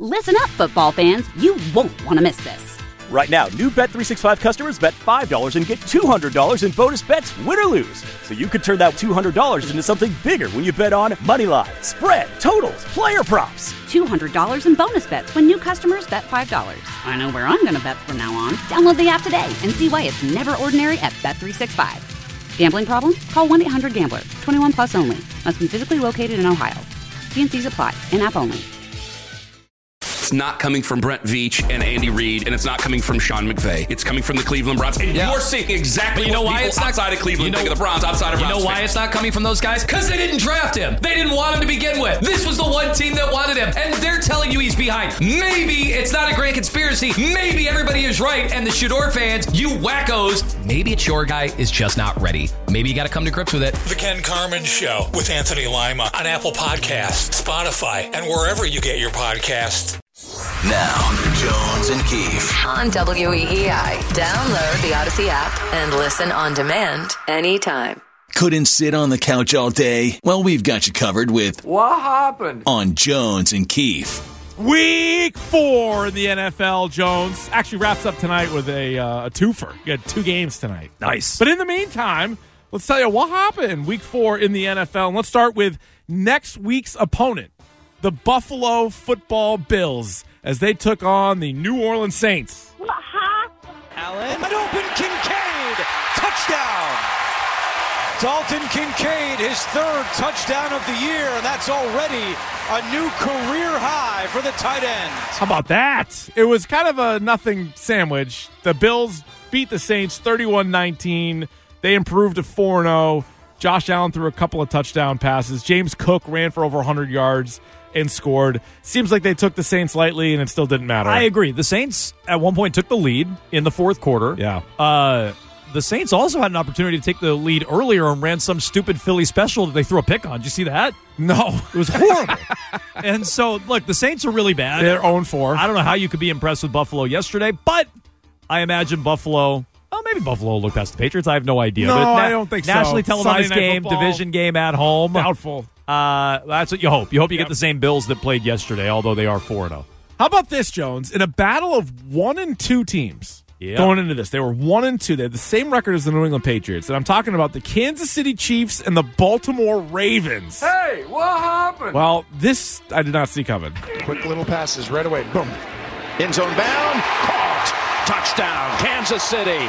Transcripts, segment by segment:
Listen up, football fans. You won't want to miss this. Right now, new Bet365 customers bet $5 and get $200 in bonus bets, win or lose. So you could turn that $200 into something bigger when you bet on money line, spread, totals, player props. $200 in bonus bets when new customers bet $5. I know where I'm going to bet from now on. Download the app today and see why it's never ordinary at Bet365. Gambling problem? Call 1-800-GAMBLER. 21 plus only. Must be physically located in Ohio. T&Cs apply. In-app only. It's not coming from Brent Veach and Andy Reid, and it's not coming from Sean McVay. It's coming from the Cleveland Browns. And you're seeing exactly what people outside of Cleveland think of the Browns, outside of Browns. You know why it's not coming from those guys? Because they didn't draft him. They didn't want him to begin with. This was the one team that wanted him, and they're telling you he's behind. Maybe it's not a grand conspiracy. Maybe everybody is right, and the Shador fans, you wackos, maybe it's your guy is just not ready. Maybe you got to come to grips with it. The Ken Carman Show with Anthony Lima on Apple Podcasts, Spotify, and wherever you get your podcasts. Now, Jones and Keefe on WEEI. Download the Odyssey app and listen on demand anytime. Couldn't sit on the couch all day? Well, we've got you covered with What Happened on Jones and Keefe. Week 4 in the NFL, Jones, actually wraps up tonight with a twofer. You got 2 games tonight. Nice. But in the meantime, let's tell you what happened Week 4 in the NFL. And let's start with next week's opponent, the Buffalo Football Bills, as they took on the New Orleans Saints. Allen, an open Kincaid, touchdown. Dalton Kincaid, his 3rd touchdown of the year, and that's already a new career high for the tight end. How about that? It was kind of a nothing sandwich. The Bills beat the Saints 31-19. They improved to 4-0. Josh Allen threw a couple of touchdown passes. James Cook ran for over 100 yards and scored. Seems like they took the Saints lightly, and it still didn't matter. I agree. The Saints at one point took the lead in the 4th quarter. Yeah. The Saints also had an opportunity to take the lead earlier and ran some stupid Philly special that they threw a pick on. Did you see that? No. It was horrible. And so, look, the Saints are really bad. They're 0-4. I don't know how you could be impressed with Buffalo yesterday, but I imagine Buffalo... Well, maybe Buffalo will look past the Patriots. I have no idea. No, but I don't think so. Nationally televised game, football. division game at home. Doubtful. That's what you hope. You hope you get the same Bills that played yesterday, although they are 4-0. How about this, Jones? In a battle of 1 and 2 teams going into this, they were 1 and 2. They had the same record as the New England Patriots. And I'm talking about the Kansas City Chiefs and the Baltimore Ravens. Hey, what happened? Well, this I did not see coming. Quick little passes right away. Boom. End zone bound. Caught. Touchdown, Kansas City.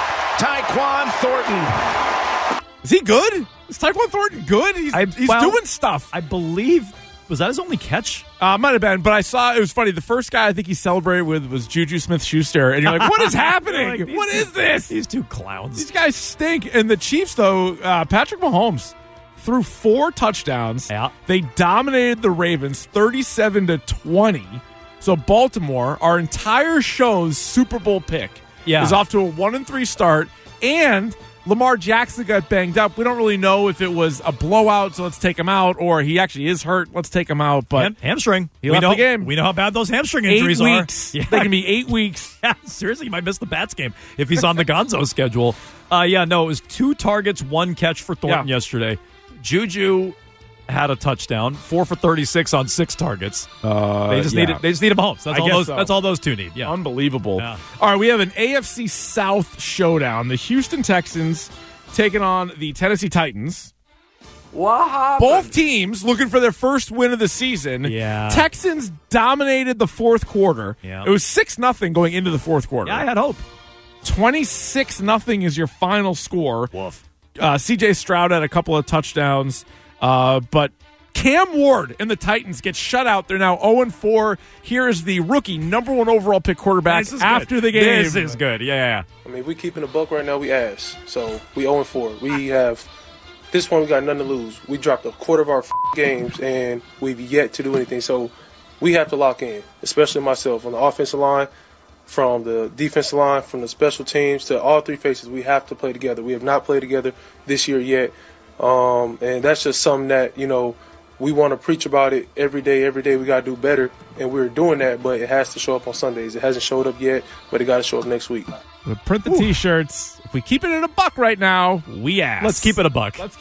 Tyquan Thornton. Is he good? Is Tyquan Thornton good? He's doing stuff. I believe, was that his only catch? Might have been, but I saw, it was funny. The first guy I think he celebrated with was Juju Smith-Schuster, and you're like, what is happening? Like, what is this? These 2 clowns. These guys stink. And the Chiefs, though, Patrick Mahomes threw 4 touchdowns. Yeah. They dominated the Ravens 37-20. So Baltimore, our entire show's Super Bowl pick, is off to a 1-3 start, and Lamar Jackson got banged up. We don't really know if it was a blowout, so let's take him out, or he actually is hurt. Let's take him out. But hamstring. He left the game. We know how bad those hamstring injuries 8 are. Weeks. Yeah. They can be 8 weeks. Yeah, seriously, he might miss the Pats game if he's on the Gonzo schedule. It was 2 targets, 1 catch for Thornton yesterday. Juju had a touchdown, 4 for 36 on 6 targets. They just need him home. That's all those 2 need. Yeah, unbelievable. Yeah. All right, we have an AFC South showdown. The Houston Texans taking on the Tennessee Titans. What happened? Both teams looking for their first win of the season. Yeah. Texans dominated the 4th quarter. Yeah. It was 6-0 going into the 4th quarter. Yeah, I had hope. 26-0 is your final score. Woof. C.J. Stroud had a couple of touchdowns. But Cam Ward and the Titans get shut out. They're now 0-4. Here is the rookie number 1 overall pick quarterback after the game. This is good. Yeah. I mean, if we keeping the buck right now, we ass. So we 0-4. We have this point. We got nothing to lose. We dropped a quarter of our games, and we've yet to do anything. So we have to lock in, especially myself on the offensive line, from the defensive line, from the special teams to all 3 faces. We have to play together. We have not played together this year yet. And that's just something that, we want to preach about it every day. Every day we got to do better, and we're doing that, but it has to show up on Sundays. It hasn't showed up yet, but it got to show up next week. We'll print the T-shirts. If we keep it at a buck right now, we ask. Let's keep it a buck. Thanks,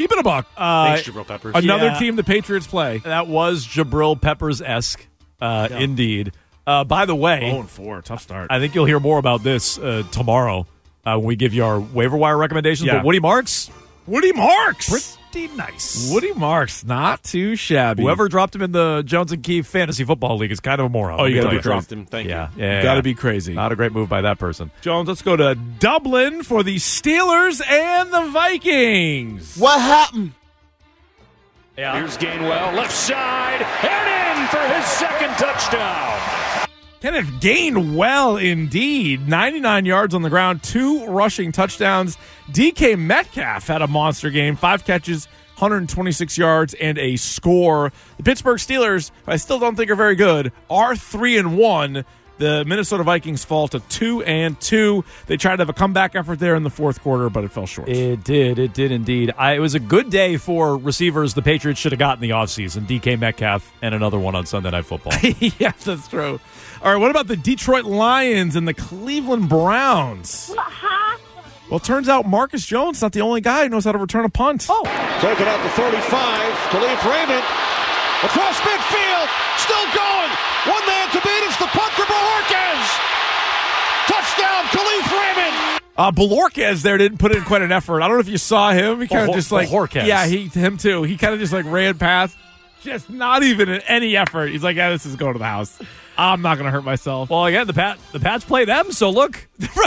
Jabril Peppers. Another team the Patriots play. That was Jabril Peppers-esque, indeed. By the way, 0-4, tough start. I think you'll hear more about this tomorrow when we give you our waiver wire recommendations. Yeah. But Woody Marks, pretty nice. Woody Marks, not too shabby. Whoever dropped him in the Jones and Keefe Fantasy Football League is kind of a moron. Oh, you got to be dropped crazy. him. Thank you. Yeah. Got to be crazy. Not a great move by that person. Jones, let's go to Dublin for the Steelers and the Vikings. What happened? Yeah. Here's Gainwell, left side, and in for his second touchdown. Kenneth Gainwell, indeed. 99 yards on the ground, 2 rushing touchdowns. DK Metcalf had a monster game, 5 catches, 126 yards, and a score. The Pittsburgh Steelers, who I still don't think are very good, are 3-1. The Minnesota Vikings fall to 2-2. They tried to have a comeback effort there in the fourth quarter, but it fell short. It did indeed. It was a good day for receivers the Patriots should have gotten in the offseason. DK Metcalf and another one on Sunday Night Football. Yes, that's true. All right, what about the Detroit Lions and the Cleveland Browns? Well, it turns out Marcus Jones not the only guy who knows how to return a punt. Oh. Take it out to 35. Khalif Raymond across midfield. Still going. One man to beat. It's the punt for Bojorquez. Touchdown, Khalif Raymond. Bojorquez there didn't put in quite an effort. I don't know if you saw him. He kind of just like Bojorquez. Yeah, him too. He kind of just like ran past, just not even in any effort. He's like, yeah, this is going to the house. I'm not going to hurt myself. Well, again, the Pats play them, so look,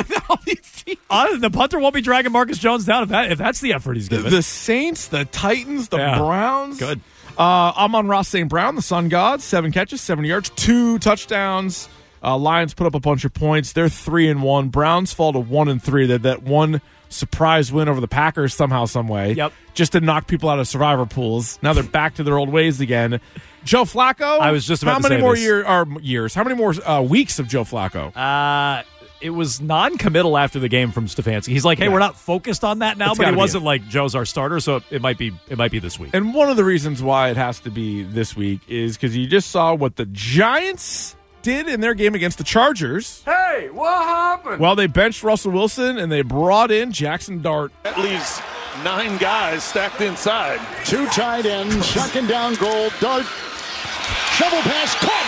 the punter won't be dragging Marcus Jones down if that's the effort he's giving. The Saints, the Titans, the Browns. Good. Amon-Ra St. Brown, the Sun God, 7 catches, 70 yards, 2 touchdowns. Lions put up a bunch of points. They're 3-1. Browns fall to 1-3. That one surprise win over the Packers somehow, some way. Yep. Just to knock people out of survivor pools. Now they're back to their old ways again. Joe Flacco. I was just about to say How many more this. years? How many more weeks of Joe Flacco? It was non-committal after the game from Stefanski. He's like, hey, we're not focused on that now, but it wasn't like Joe's our starter, so it might be this week. And one of the reasons why it has to be this week is because you just saw what the Giants did in their game against the Chargers. Hey, what happened? Well, they benched Russell Wilson and they brought in Jackson Dart. That leaves 9 guys stacked inside. 2 tight ends, second down goal. Dart, shovel pass, caught.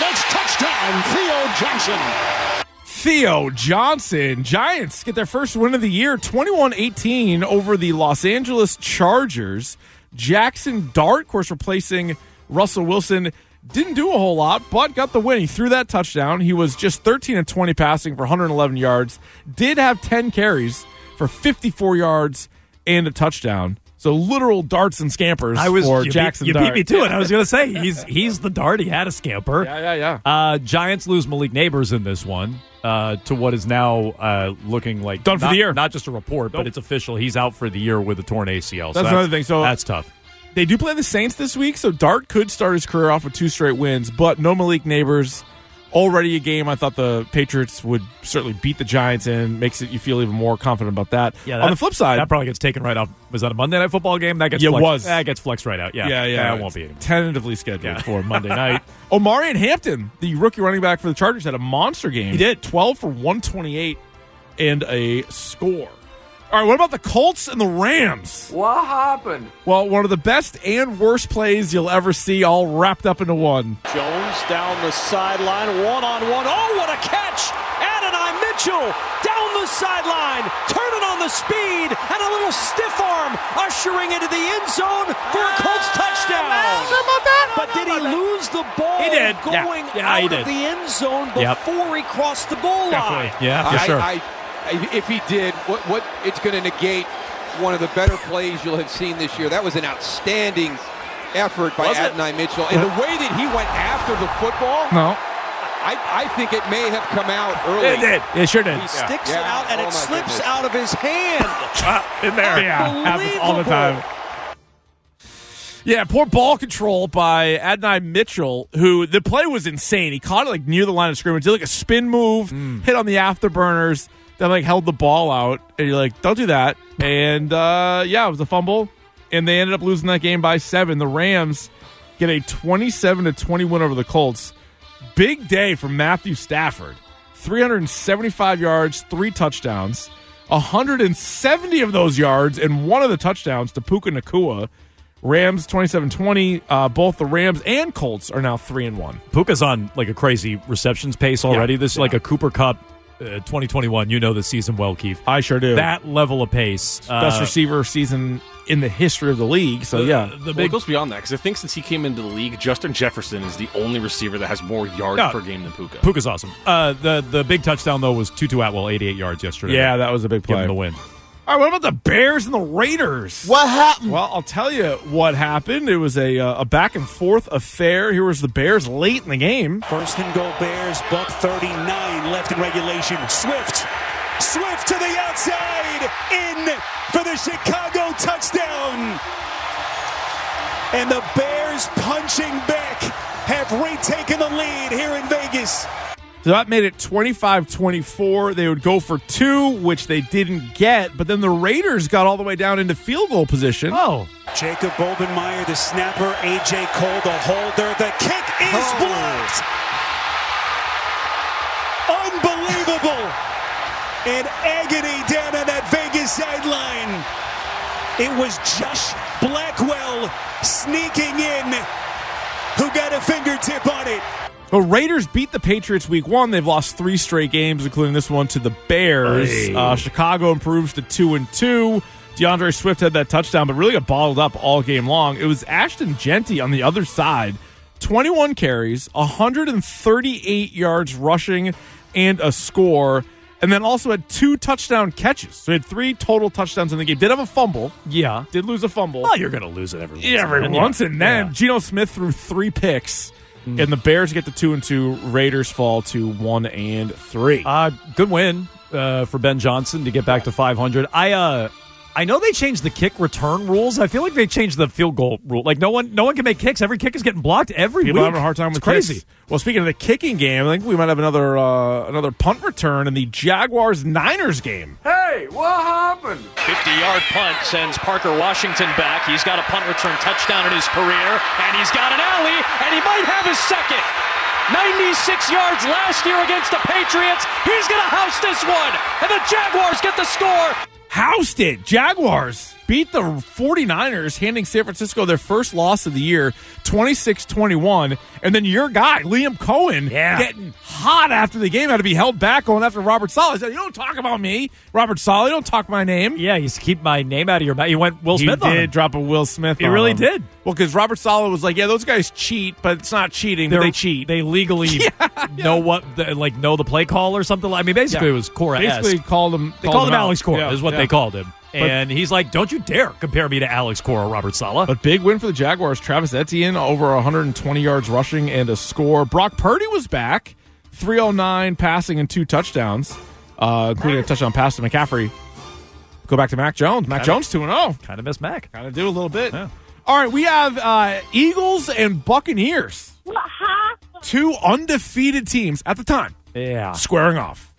That's touchdown. Theo Johnson. Giants get their first win of the year, 21-18 over the Los Angeles Chargers. Jackson Dart, of course, replacing Russell Wilson. Didn't do a whole lot, but got the win. He threw that touchdown. He was just 13-20 passing for 111 yards. Did have 10 carries for 54 yards and a touchdown. So literal darts and scampers for Jackson Dart. You beat me to it. I was going to say, he's the dart. He had a scamper. Yeah. Giants lose Malik Neighbors in this one to what is now looking like done for the year. Not just a report, but it's official. He's out for the year with a torn ACL. That's another thing. So that's tough. They do play the Saints this week, so Dart could start his career off with 2 straight wins, but no Malik Neighbors. Already a game I thought the Patriots would certainly beat the Giants in. Makes it you feel even more confident about that. Yeah, on the flip side, that probably gets taken right off. Was that a Monday Night Football game? That gets flexed. That gets flexed right out. Yeah. That won't be tentatively scheduled for Monday night. Omarion Hampton, the rookie running back for the Chargers, had a monster game. He did 12 for 128 and a score. All right, what about the Colts and the Rams? What happened? Well, one of the best and worst plays you'll ever see all wrapped up into one. Jones down the sideline, one-on-one. Oh, what a catch! Adonai Mitchell down the sideline, turning on the speed, and a little stiff arm ushering into the end zone for a Colts touchdown. But did he lose the ball? He did. Going out of the end zone before he crossed the goal line. Yeah, for sure. If he did, what it's going to negate one of the better plays you'll have seen this year. That was an outstanding effort by Adonai Mitchell. And the way that he went after the football, I think it may have come out early. It did. It sure did. He sticks it out, and it slips out of his hand. In there. Yeah, happens all the time. Yeah, poor ball control by Adonai Mitchell, who the play was insane. He caught it like near the line of scrimmage, did like a spin move, hit on the afterburners, then like held the ball out, and you're like, don't do that. And it was a fumble, and they ended up losing that game by 7. The Rams get a 27-20 win over the Colts. Big day for Matthew Stafford. 375 yards, 3 touchdowns, 170 of those yards and one of the touchdowns to Puka Nacua. Rams 27-20. Both the Rams and Colts are now 3-1. Puka's on like a crazy receptions pace already. This is like a Cooper Kupp 2021. You know the season well, Keith. I sure do. That level of pace. Best receiver season in the history of the league. So, it goes beyond that because I think since he came into the league, Justin Jefferson is the only receiver that has more yards per game than Puka. Puka's awesome. The big touchdown, though, was Tutu Atwell, 88 yards yesterday. Yeah, that was a big play. Give him the win. All right, what about the Bears and the Raiders? What happened? Well, I'll tell you what happened. It was a back-and-forth affair. Here was the Bears late in the game. First and goal Bears, buck 39 left in regulation. Swift to the outside, in for the Chicago touchdown. And the Bears punching back have retaken the lead here in Vegas. So that made it 25-24. They would go for 2, which they didn't get. But then the Raiders got all the way down into field goal position. Oh. Jacob Boldenmeyer, the snapper. A.J. Cole, the holder. The kick is blocked. Unbelievable. In agony down on that Vegas sideline. It was Josh Blackwell sneaking in who got a fingertip on it. The Raiders beat the Patriots week 1. They've lost 3 straight games, including this one to the Bears. Chicago improves to 2-2. DeAndre Swift had that touchdown, but really got bottled up all game long. It was Ashton Genty on the other side. 21 carries, 138 yards rushing, and a score. And then also had 2 touchdown catches. So he had 3 total touchdowns in the game. Did have a fumble. Yeah. Did lose a fumble. Oh, you're going to lose it every once. And then Geno Smith threw 3 picks. And the Bears get to 2-2. Raiders fall to 1-3. Good win for Ben Johnson to get back to 500. I know they changed the kick return rules. I feel like they changed the field goal rule. Like no one can make kicks. Every kick is getting blocked every week. People having a hard time with crazy. Kicks. Well, speaking of the kicking game, I think we might have another punt return in the Jaguars-Niners game. Hey, what happened? 50-yard punt sends Parker Washington back. He's got a punt return touchdown in his career, and he's got an alley, and he might have his second. 96 yards last year against the Patriots. He's going to house this one, and the Jaguars get the score. Housed it. Jaguars beat the 49ers, handing San Francisco their first loss of the year, 26-21. And then your guy, Liam Cohen, getting hot after the game, had to be held back going after Robert Saleh. He said, you don't talk about me, Robert Saleh. You don't talk my name. Yeah, you used to keep my name out of your mouth. You went Will Smith on him. He did drop a Will Smith on him. He really did. Well, because Robert Saleh was like, yeah, those guys cheat, but it's not cheating. They cheat. They legally know know the play call or something. I mean, basically it was Cora-esque. Basically called him. They called him Alex Cora is what they called him. And he's like, don't you dare compare me to Alex Cora, Robert Saleh. But big win for the Jaguars. Travis Etienne, over 120 yards rushing and a score. Brock Purdy was back. 309 passing and 2 touchdowns, including a touchdown pass to McCaffrey. Go back to Mac Jones. Mac Jones 2-0. Kind of miss Mac. Kind of do a little bit. Yeah. All right, we have Eagles and Buccaneers. 2 undefeated teams at the time. Yeah. Squaring off.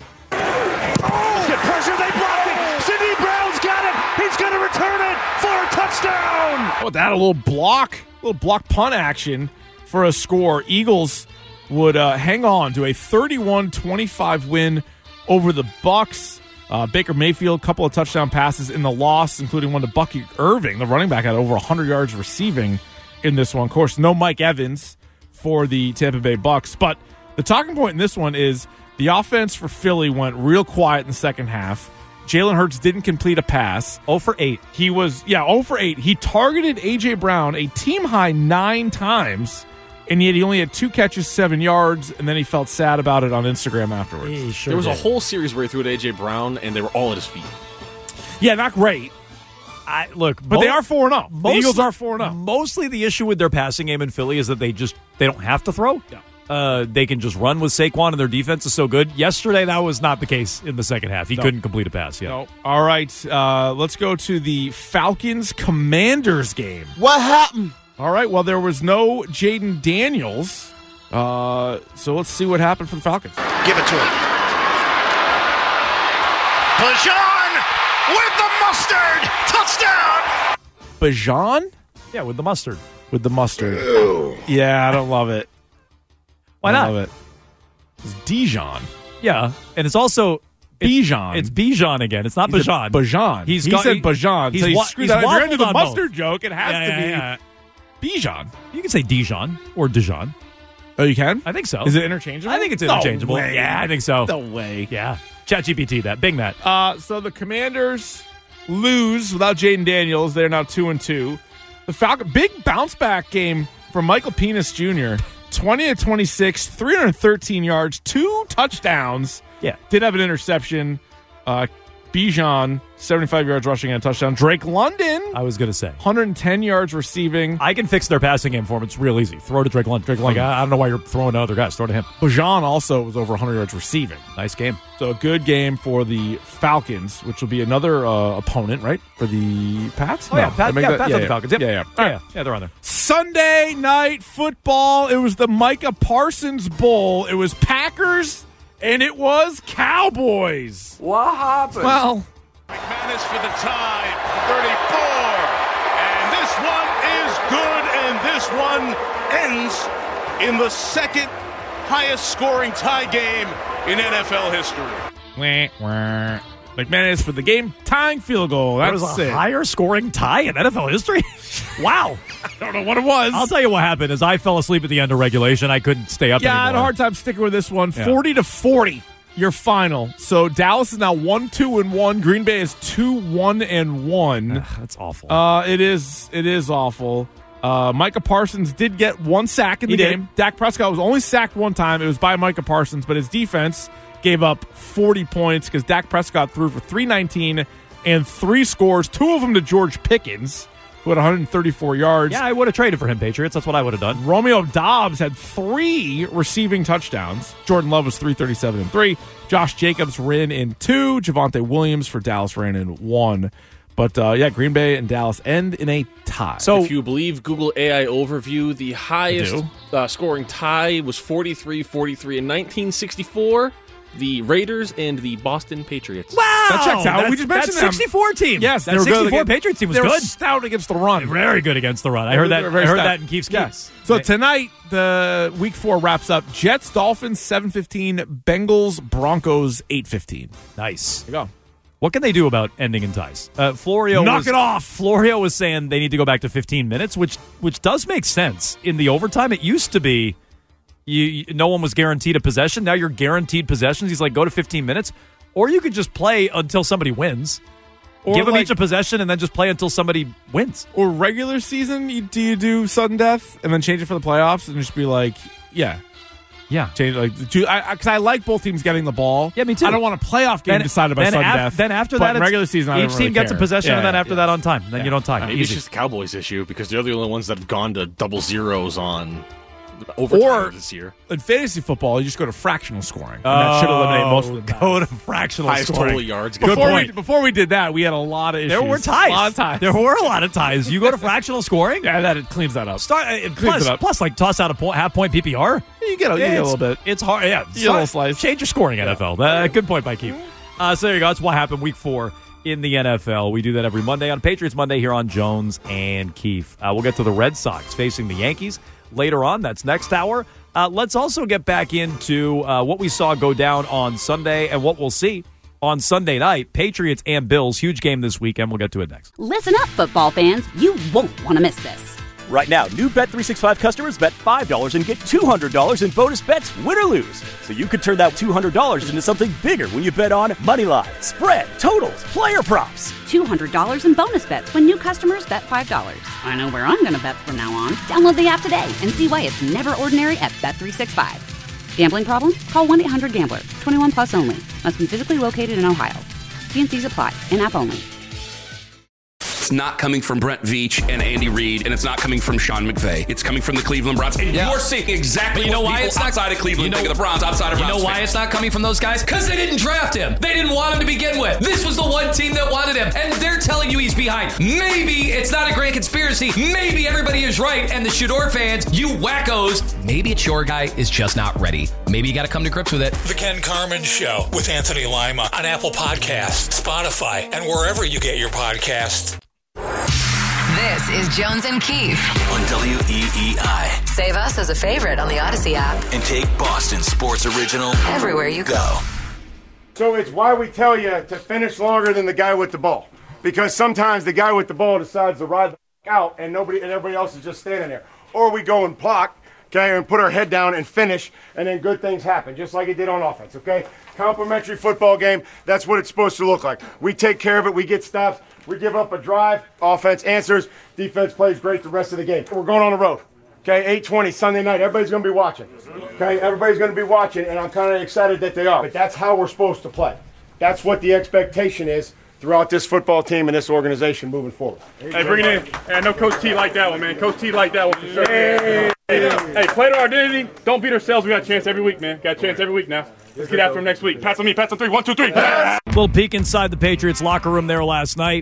Get pressure, they block it. Sidney Brown's got it. He's going to return it for a touchdown. Oh, that a little block punt action for a score. Eagles would hang on to a 31-25 win over the Bucs. Baker Mayfield, couple of touchdown passes in the loss, including one to Bucky Irving. The running back had over 100 yards receiving in this one. Of course, no Mike Evans for the Tampa Bay Bucs. But the talking point in this one is the offense for Philly went real quiet in the second half. Jalen Hurts didn't complete a pass. 0 for 8. He was, 0 for 8. He targeted A.J. Brown a team-high 9 times, and yet he only had 2 catches, 7 yards, and then he felt sad about it on Instagram afterwards. There was a whole series where he threw at A.J. Brown, and they were all at his feet. Yeah, not great. But they are 4-0. The Eagles are 4-0. Mostly the issue with their passing game in Philly is that they don't have to throw. Yeah. They can just run with Saquon, and their defense is so good. Yesterday, that was not the case in the second half. He couldn't complete a pass. Yeah. No. All right, let's go to the Falcons-Commanders game. What happened? All right, well, there was no Jaden Daniels, so let's see what happened for the Falcons. Give it to him. Bajan with the mustard! Touchdown! Bajan? Yeah, with the mustard. With the mustard. Ew. Yeah, I don't love it. Why not? I love it. It's Dijon. Yeah, and it's also Bijan. It's Bijan again. It's not Bajan. Bajan. He said Bajan. He's so he screwed up. If you're into the mustard both. joke, it has to be Bijan. You can say Dijon or Dijon. Oh, you can? I think so. Is it interchangeable? I think it's interchangeable. No way. Yeah, I think so. No way. Yeah. ChatGPT that. Bing that. So the Commanders lose without Jaden Daniels. They're now 2-2. The Falcons, big bounce back game for Michael Penix Jr. 20-26, 313 yards, 2 touchdowns. Yeah. Did have an interception. Bijan, 75 yards rushing and a touchdown. Drake London, I was going to say 110 yards receiving. I can fix their passing game for him. It's real easy. Throw to Drake London. Like, I don't know why you're throwing to other guys. Throw to him. Bajan also was over 100 yards receiving. Nice game. So a good game for the Falcons, which will be another opponent, right? For the Pats? Oh, yeah. Pats on the Falcons. Yep. Yeah. Yeah, they're on there. Sunday night football. It was the Micah Parsons Bowl. It was Packers and it was Cowboys. What happened? Well, McManus for the tie, 34. And this one is good, and this one ends in the second highest scoring tie game in NFL history. McManus for the game tying field goal. That was was a higher scoring tie in NFL history. Wow. I don't know what it was. I'll tell you what happened is I fell asleep at the end of regulation. I couldn't stay up anymore. I had a hard time sticking with this one. 40-40. Your final. So Dallas is now 1-2-1. Green Bay is 2-1-1. That's awful. It is awful. Micah Parsons did get one sack in the game. Dak Prescott was only sacked one time. It was by Micah Parsons, but his defense gave up 40 points because Dak Prescott threw for 319 and 3 scores, 2 of them to George Pickens, who had 134 yards. Yeah, I would have traded for him, Patriots. That's what I would have done. Romeo Doubs had 3 receiving touchdowns. Jordan Love was 337 and 3. Josh Jacobs ran in 2. Javonte Williams for Dallas ran in 1. But, Green Bay and Dallas end in a tie. So, if you believe Google AI Overview, the highest scoring tie was 43-43 in 1964. The Raiders and the Boston Patriots. Wow! That checks out. We just mentioned that 64 team. Yes, that 64 Patriots team was good. They were good. stout against the run. Very good against the run. I heard that. I heard that in Keefe's Keeps. So tonight, the Week 4 wraps up. Jets, Dolphins, 7:15. Bengals, Broncos, 8:15. Nice. There you go. What can they do about ending in ties? Florio knock it off. Florio was saying they need to go back to 15 minutes, which does make sense. In the overtime, it used to be no one was guaranteed a possession. Now you're guaranteed possessions. He's like, go to 15 minutes. Or you could just play until somebody wins. Or give them each a possession and then just play until somebody wins. Or regular season, you do sudden death and then change it for the playoffs and just be like, change because I like both teams getting the ball. Yeah, me too. I don't want a playoff game decided by sudden death. Then after that, that, regular season, I each don't team really gets care. a possession, and then after that on time. Then you don't tie. Maybe it's just the Cowboys' issue because they're the only ones that have gone to double zeros on overtime this year. In fantasy football, you just go to fractional scoring. And that should eliminate most of the go to fractional highest scoring. Total yards. Before we did that, we had a lot of issues. There were ties. There were a lot of ties. You go to fractional scoring. Yeah, that cleans that up. Plus, like toss out a half point PPR. You get a little bit. It's hard. Yeah, you get a little slice. Change your scoring, NFL. Good point by Keith. So there you go. That's what happened Week 4 in the NFL. We do that every Monday on Patriots Monday here on Jones and Keefe. We'll get to the Red Sox facing the Yankees later on. That's next hour. Let's also get back into what we saw go down on Sunday and what we'll see on Sunday night. Patriots and Bills, huge game this weekend. We'll get to it next. Listen up, football fans. You won't want to miss this. Right now, new Bet365 customers bet $5 and get $200 in bonus bets, win or lose. So you could turn that $200 into something bigger when you bet on moneyline, spread, totals, player props. $200 in bonus bets when new customers bet $5. I know where I'm going to bet from now on. Download the app today and see why it's never ordinary at Bet365. Gambling problem? Call 1-800-GAMBLER. 21 plus only. Must be physically located in Ohio. T&Cs apply. In-app only. It's not coming from Brent Veach and Andy Reid, and it's not coming from Sean McVay. It's coming from the Cleveland Browns. And you're seeing exactly what people outside of Cleveland think of the Browns, outside of Browns. You know why it's not coming from those guys? Because they didn't draft him. They didn't want him to begin with. This was the one team that wanted him, and they're telling you he's behind. Maybe it's not a grand conspiracy. Maybe everybody is right, and the Shador fans, you wackos, maybe it's your guy is just not ready. Maybe you got to come to grips with it. The Ken Carman Show with Anthony Lima on Apple Podcasts, Spotify, and wherever you get your podcasts. This is Jones and Keefe on WEEI. Save us as a favorite on the Odyssey app. And take Boston Sports Original everywhere you go. So it's why we tell you to finish longer than the guy with the ball. Because sometimes the guy with the ball decides to ride the out and everybody else is just standing there. Or we go and block, okay, and put our head down and finish, and then good things happen, just like it did on offense, okay? Complimentary football game, that's what it's supposed to look like. We take care of it, we get stops, we give up a drive, offense answers, defense plays great the rest of the game. We're going on the road. Okay, 8:20 Sunday night. Everybody's going to be watching. Okay, everybody's going to be watching, and I'm kind of excited that they are. But that's how we're supposed to play. That's what the expectation is throughout this football team and this organization moving forward. Hey, bring it in. Hey, I know Coach T like that one, man. Coach T like that one for sure. Hey, play to our identity. Don't beat ourselves. We got a chance every week, man. Got a chance every week now. Let's get after them next week. Pass on me. Pass on 3. 1, 2, 3. Little peek inside the Patriots locker room there last night.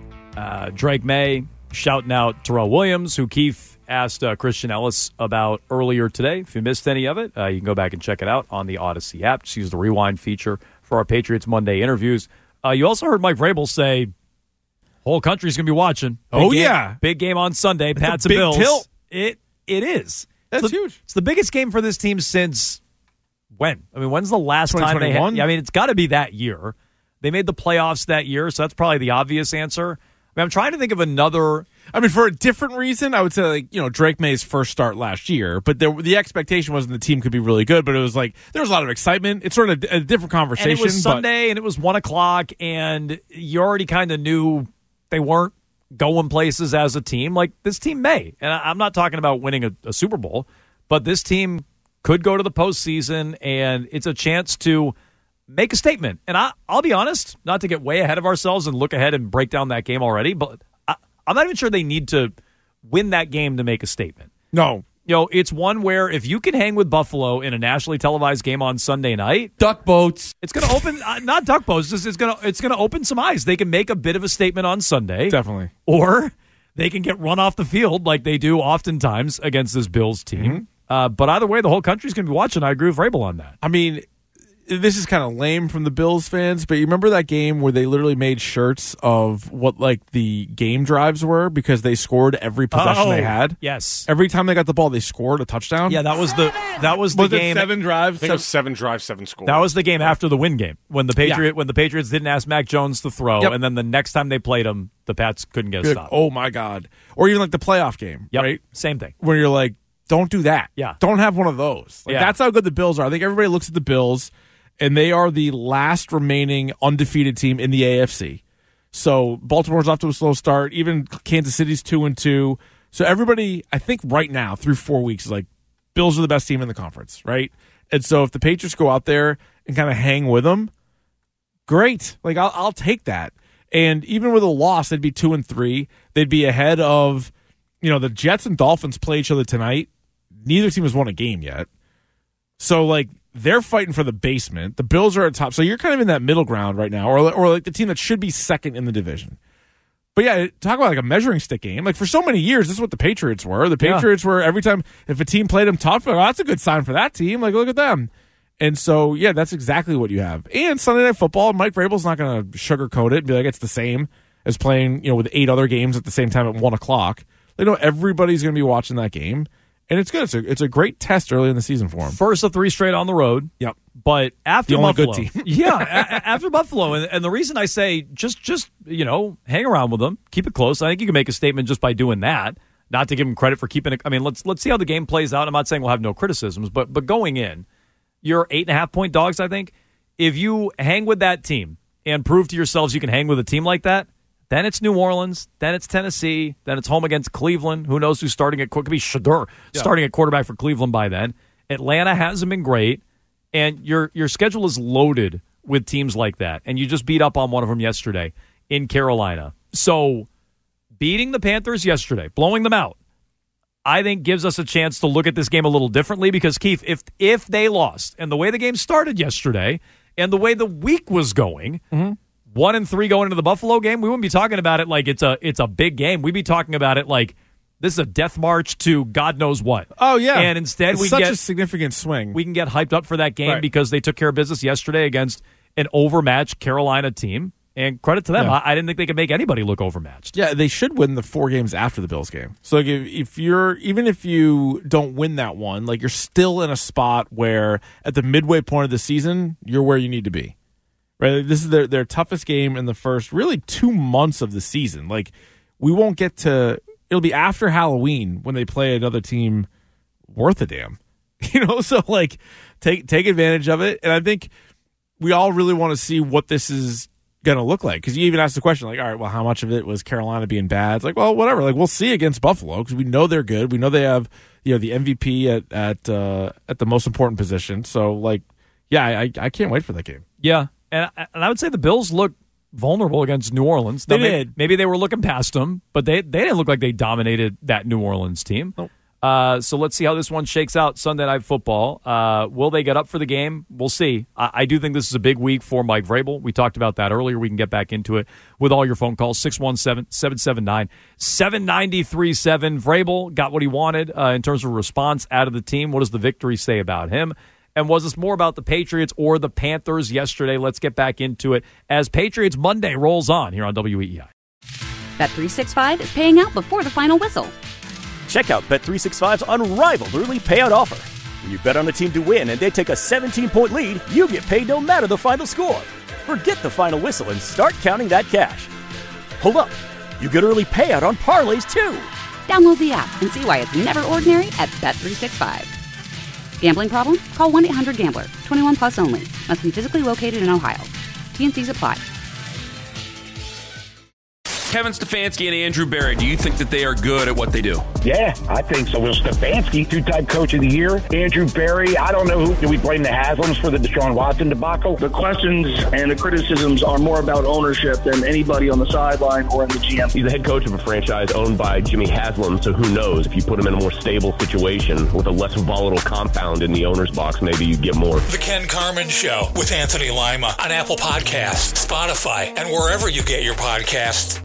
Drake May shouting out Terrell Williams, who Keith asked Christian Ellis about earlier today. If you missed any of it, you can go back and check it out on the Odyssey app. Just use the rewind feature for our Patriots Monday interviews. You also heard Mike Vrabel say, whole country's going to be watching. Big game on Sunday. Pats and Bills. Tilt. It is. That's huge. It's the biggest game for this team since when? I mean, when's the last time they had? I mean, it's got to be that year. They made the playoffs that year, so that's probably the obvious answer. I mean, I'm trying to think of another. I mean, for a different reason, I would say, Drake May's first start last year, but the expectation wasn't the team could be really good, but it was like there was a lot of excitement. It's sort of a different conversation. And it was Sunday, and it was 1 o'clock, and you already kind of knew they weren't going places as a team. Like, this team may. And I'm not talking about winning a Super Bowl, but this team could go to the postseason, and it's a chance to make a statement. And I'll be honest, not to get way ahead of ourselves and look ahead and break down that game already, but I'm not even sure they need to win that game to make a statement. No. It's one where if you can hang with Buffalo in a nationally televised game on Sunday night, duck boats. It's going to open not duck boats. It's going to open some eyes. They can make a bit of a statement on Sunday, definitely, or they can get run off the field like they do oftentimes against this Bills team. But either way, the whole country's going to be watching. I agree with Vrabel on that. I mean, this is kind of lame from the Bills fans, but you remember that game where they literally made shirts of what like the game drives were because they scored every possession they had? Yes. Every time they got the ball, they scored a touchdown? Yeah, that was the game. It 7 drives? I think it was 7 drives, 7 scores. That was the game after the win game when the Patriots didn't ask Mac Jones to throw, and then the next time they played him, the Pats couldn't get a stop. Oh my God. Or even like the playoff game, right? Same thing. Where you're like, don't do that. Yeah. Don't have one of those. Like, that's how good the Bills are. I think everybody looks at the Bills, and they are the last remaining undefeated team in the AFC. So Baltimore's off to a slow start. Even Kansas City's 2-2. So everybody, I think right now, through 4 weeks, is like, Bills are the best team in the conference, right? And so if the Patriots go out there and kind of hang with them, great. Like, I'll take that. And even with a loss, they'd be 2-3. They'd be ahead of, the Jets and Dolphins play each other tonight. Neither team has won a game yet. So, like, they're fighting for the basement. The Bills are at top. So you're kind of in that middle ground right now, or like the team that should be second in the division. But yeah, talk about like a measuring stick game. Like for so many years, this is what the Patriots were. The Patriots were every time if a team played them tough, that's a good sign for that team. Like look at them. And so, yeah, that's exactly what you have. And Sunday Night Football, Mike Vrabel's not going to sugarcoat it and be like it's the same as playing, with 8 other games at the same time at 1 o'clock. Everybody's going to be watching that game. And it's good. It's a great test early in the season for him. First of 3 straight on the road. Yep. But after the only Buffalo, good team. after Buffalo, and the reason I say just hang around with them, keep it close. I think you can make a statement just by doing that. Not to give them credit for keeping it. I mean, let's see how the game plays out. I'm not saying we'll have no criticisms, but going in, you're 8.5-point dogs. I think if you hang with that team and prove to yourselves you can hang with a team like that. Then it's New Orleans. Then it's Tennessee. Then it's home against Cleveland. Who knows who's starting at quarterback? Could be Shedeur starting at quarterback for Cleveland by then. Atlanta hasn't been great, and your schedule is loaded with teams like that. And you just beat up on one of them yesterday in Carolina. So beating the Panthers yesterday, blowing them out, I think gives us a chance to look at this game a little differently because, Keith, if they lost and the way the game started yesterday and the way the week was going, 1-3 going into the Buffalo game, we wouldn't be talking about it like it's a big game. We'd be talking about it like this is a death march to God knows what. Oh, yeah. And instead, it's such a significant swing. We can get hyped up for that game because they took care of business yesterday against an overmatched Carolina team. And credit to them. Yeah. I didn't think they could make anybody look overmatched. Yeah, they should win the 4 games after the Bills game. So like if you don't win that one, like you're still in a spot where at the midway point of the season, you're where you need to be. right? This is their toughest game in the first really 2 months of the season. Like, we won't get to – it'll be after Halloween when they play another team worth a damn. So, like, take advantage of it. And I think we all really want to see what this is going to look like. Because you even asked the question, like, all right, well, how much of it was Carolina being bad? It's like, well, whatever. Like, we'll see against Buffalo because we know they're good. We know they have, the MVP at the most important position. So, like, yeah, I can't wait for that game. Yeah, and I would say the Bills look vulnerable against New Orleans. They did. Maybe they were looking past them, but they didn't look like they dominated that New Orleans team. Nope. So let's see how this one shakes out Sunday Night Football. Will they get up for the game? We'll see. I do think this is a big week for Mike Vrabel. We talked about that earlier. We can get back into it with all your phone calls, 617-779-7937. Vrabel got what he wanted in terms of response out of the team. What does the victory say about him? And was this more about the Patriots or the Panthers yesterday? Let's get back into it as Patriots Monday rolls on here on WEEI. Bet365 is paying out before the final whistle. Check out Bet365's unrivaled early payout offer. When you bet on a team to win and they take a 17-point lead, you get paid no matter the final score. Forget the final whistle and start counting that cash. Hold up. You get early payout on parlays, too. Download the app and see why it's never ordinary at Bet365. Gambling problem? Call 1-800-GAMBLER. 21 plus only. Must be physically located in Ohio. T&Cs apply. Kevin Stefanski and Andrew Berry, do you think that they are good at what they do? Yeah, I think so. Will Stefanski, two-time coach of the year. Andrew Berry, I don't know who. Do we blame the Haslams for the Deshaun Watson debacle? The questions and the criticisms are more about ownership than anybody on the sideline or in the GM. He's the head coach of a franchise owned by Jimmy Haslam, so who knows? If you put him in a more stable situation with a less volatile compound in the owner's box, maybe you'd get more. The Ken Carman Show with Anthony Lima on Apple Podcasts, Spotify, and wherever you get your podcasts.